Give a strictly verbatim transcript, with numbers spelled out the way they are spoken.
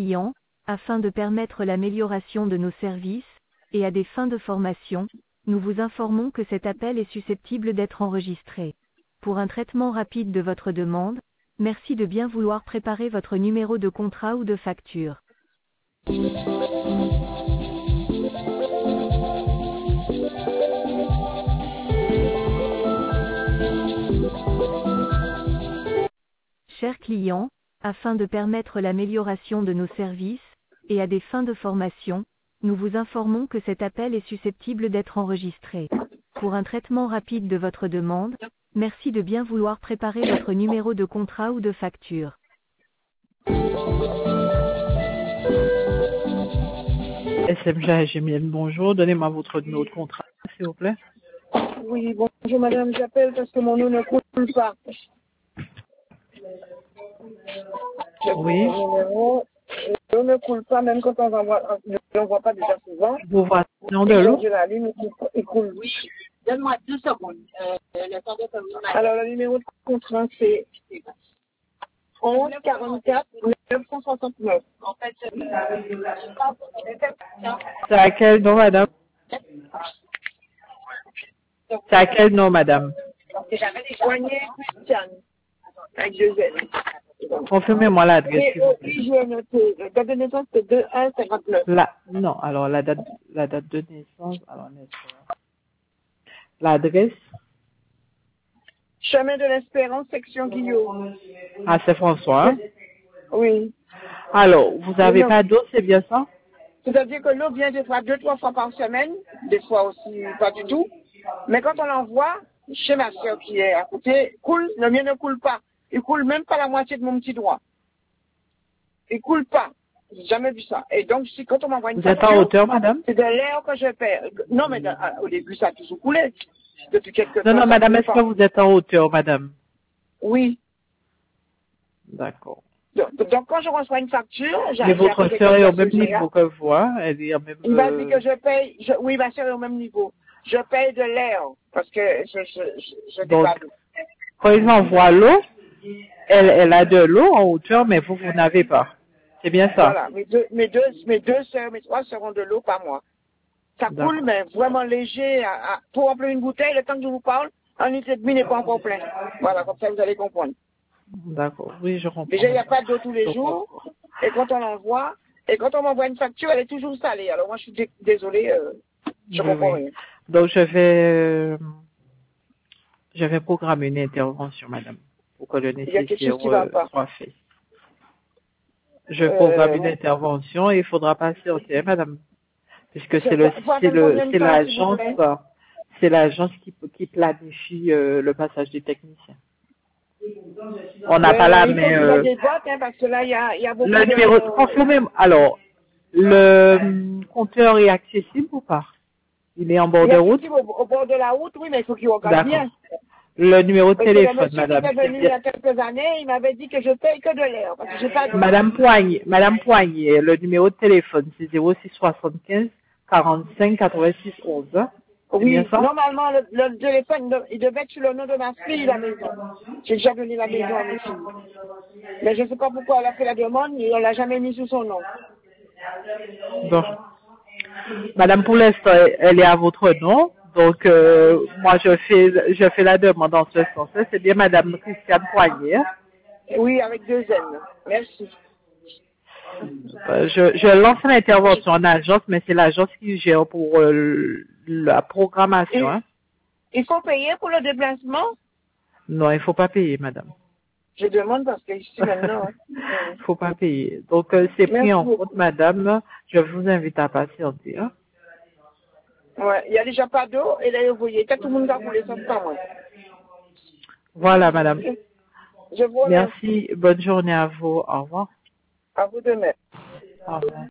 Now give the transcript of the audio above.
client, afin de permettre l'amélioration de nos services, et à des fins de formation, nous vous informons que cet appel est susceptible d'être enregistré. Pour un traitement rapide de votre demande, merci de bien vouloir préparer votre numéro de contrat ou de facture. Chers clients, afin de permettre l'amélioration de nos services, et à des fins de formation, nous vous informons que cet appel est susceptible d'être enregistré. Pour un traitement rapide de votre demande, merci de bien vouloir préparer votre numéro de contrat ou de facture. S M J Gémienne, bonjour. Donnez-moi votre numéro de contrat, s'il vous plaît. Oui, bonjour madame, j'appelle parce que mon eau ne coule pas. Oui. L'eau ne coule pas, même quand on envoie, ne l'envoie pas déjà souvent. Vous voyez le nom de l'eau? Je l'allume, il coule. Oui, donne-moi deux secondes. Euh, le temps de terminer. Alors, le numéro de contrat, c'est onze quarante-quatre neuf cent soixante-neuf. En fait, C'est à quel nom, madame? C'est à quel nom, madame? j'avais déjà Poignet Christiane, avec deux N. Confirmez-moi l'adresse, Et s'il vous plaît. aussi, j'ai noté, la date de naissance, c'est deux un cinquante-neuf. La, non, alors la date, la date de naissance, alors n'est-ce l'adresse? Chemin de l'Espérance, section Guillaume. Ah, c'est François. Hein? Oui. Alors, vous n'avez Non. pas d'eau, c'est bien ça? C'est-à-dire que l'eau vient des fois deux, trois fois par semaine, des fois aussi pas du tout. Mais quand on l'envoie, chez ma soeur qui est à côté, coule, le mien ne coule pas. Il coule même pas la moitié de mon petit doigt. Il coule pas. J'ai jamais vu ça. Et donc, si quand on m'envoie une Vous êtes facture, en hauteur, madame? c'est de l'air que je perds. Non, mais de- au début, ça a toujours coulé. Depuis quelques temps. Non, non, ça madame, coule est-ce pas. que vous êtes en hauteur, madame? Oui. D'accord. Donc, donc, quand je reçois une facture, j'ai Mais j'ai votre appelé sœur est au quelqu'un même sur G A. niveau que vous, hein? Elle est au même... Il m'a dit euh, que je paye, je, oui, ma soeur est au même niveau. Je paye de l'air, parce que je, je, je, je Donc, n'ai pas d'eau. quand ils envoient l'eau, elle, elle a de l'eau en hauteur, mais vous, vous n'avez pas. C'est bien ça? Voilà, mes deux, mes deux, mes deux sœurs, mes trois sœurs ont de l'eau par mois. Ça D'accord. coule, mais vraiment léger. À, à, pour remplir une bouteille, le temps que je vous parle, un litre et demi n'est pas encore plein. Voilà, comme ça vous allez comprendre. D'accord. Oui, je comprends. Déjà, il n'y a pas d'eau tous les Je jours, comprends. et quand on l'envoie, et quand on m'envoie une facture, elle est toujours salée. Alors moi, je suis dé- désolée, euh, je Oui, comprends oui. rien. Donc, je vais, euh, je vais programmer une intervention, madame, pour que le Il y a quelque nécessaire chose qui ne va euh, pas. soit fait. Je Euh, programme une bon. intervention et il faudra patienter, hein, madame, puisque c'est Ça, le, ça, faut c'est attendre le, combien de c'est temps, s'il vous l'agence, plaît? euh, c'est l'agence qui, qui planifie euh, le passage des techniciens. On n'a pas Euh, la il faut main. que Euh, je déboîte, hein, parce que là, il y a, il y a beaucoup le de... numéro, confirmez, alors, le hum, compteur est accessible ou pas? Il est en bord Il de est route? accessible au, au bord de la route, oui, mais il faut qu'il regarde D'accord. bien. Le numéro de Parce que le téléphone, monsieur qui madame, était c'est venu il y bien. a quelques années, il m'avait dit que je paye que de l'air, parce que j'ai pas de... Madame Poignet, Madame Poignet, le numéro de téléphone, c'est zéro six soixante-quinze quarante-cinq quatre-vingt-six onze. Hein? C'est bien Oui, ça? normalement, le, le téléphone, il devait être sur le nom de ma fille, la maison. J'ai déjà donné la maison à mes filles. Mais je ne sais pas pourquoi elle a fait la demande, et on l'a jamais mis sous son nom. Bon. Madame, pour l'instant, elle est à votre nom. Donc, euh, moi, je fais, je fais la demande en ce sens. C'est bien Madame Christiane Poignet. Hein? Oui, avec deux N. Merci. Euh, je, je lance l'intervention en agence, mais c'est l'agence qui gère pour euh, la programmation. Et, Hein? il faut payer pour le déplacement? Non, il faut pas payer, madame. Je demande parce que ici maintenant... Hein. Il faut pas payer. Donc, euh, c'est pris Merci en beaucoup. compte, madame. Je vous invite à patienter. Hein? Ouais, il n'y a déjà pas d'eau, et là, vous voyez, tout le monde a roulé sans pas moi. Voilà, madame. Je vous remercie. Merci. Bonne journée à vous. Au revoir. À vous de même. Au revoir.